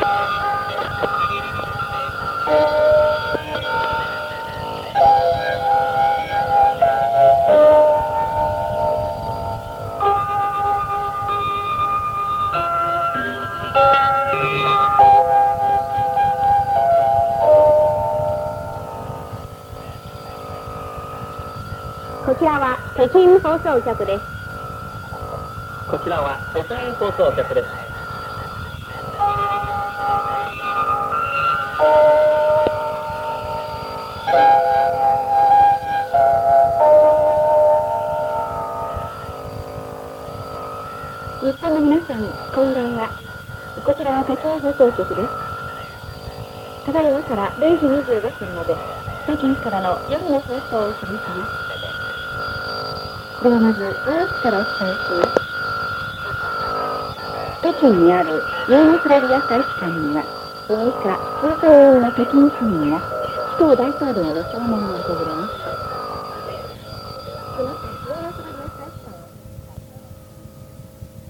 こちらは北京放送局です。 こちらは北京放送局です。 日本の皆さん、こんばんは。こちらは北京放送局です。ただいまから0時25分まで北京からの夜の放送をお送りします。ではまず、ニュースからお伝えします。北京にあるユーゴスラビア大使館には、6日、数千人の北京市民が、首都大統領の弔問を訪れました。